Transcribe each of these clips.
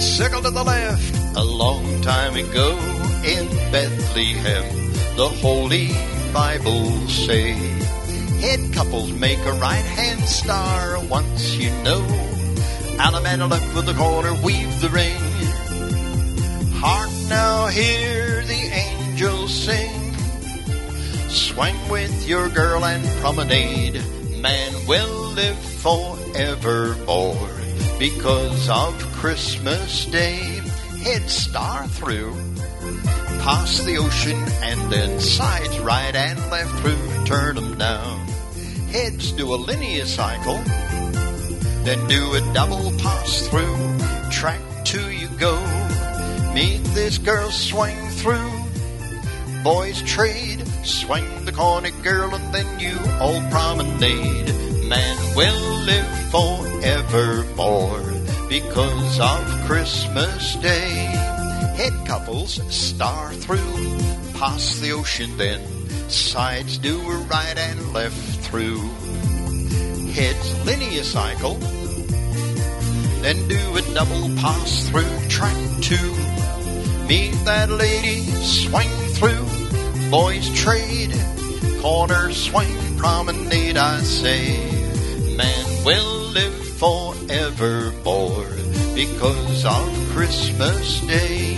circle to the left. A long time ago in Bethlehem, the Holy Bible say, head couples make a right-hand star. Once you know, and a man left with the corner, weave the ring. Hark now, hear the angels sing. Swing with your girl and promenade. Man will live forevermore because of Christmas Day. Head star through, past the ocean, and then sides right and left through. Turn them down. Heads do a linear cycle, then do a double pass through. Track 2 you go. Meet this girl, swing through. Boys trade, swing the corner, girl, and then you all promenade. Man will live forevermore because of Christmas Day. Head couples star through, past the ocean, then sides do a right and left through. Heads linear cycle, then do a double pass through. Track 2, meet that lady, swing through. Boys trade, corner swing, promenade, I say. Man will live forevermore because of Christmas Day.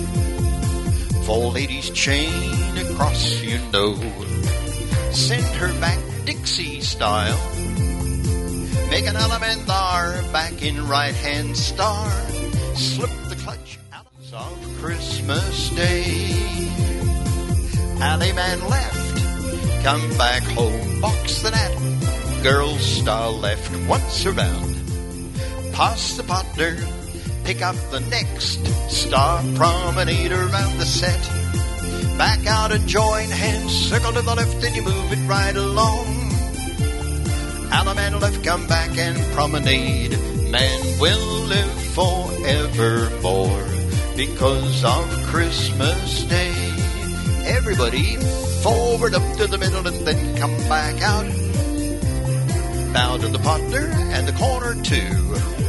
4 ladies chain across, you know. Send her back Dixie style. Make an elementar back in right-hand star. Slip the clutch out of Christmas Day. Alley man left, come back home, box the net. Girl star left, once around. Pass the partner, pick up the next star, promenade around the set. Back out and join hands, circle to the left and you move it right along. Alley man left, come back and promenade. Man will live forevermore because of Christmas Day. Everybody forward up to the middle and then come back out. Bow to the partner and the corner too.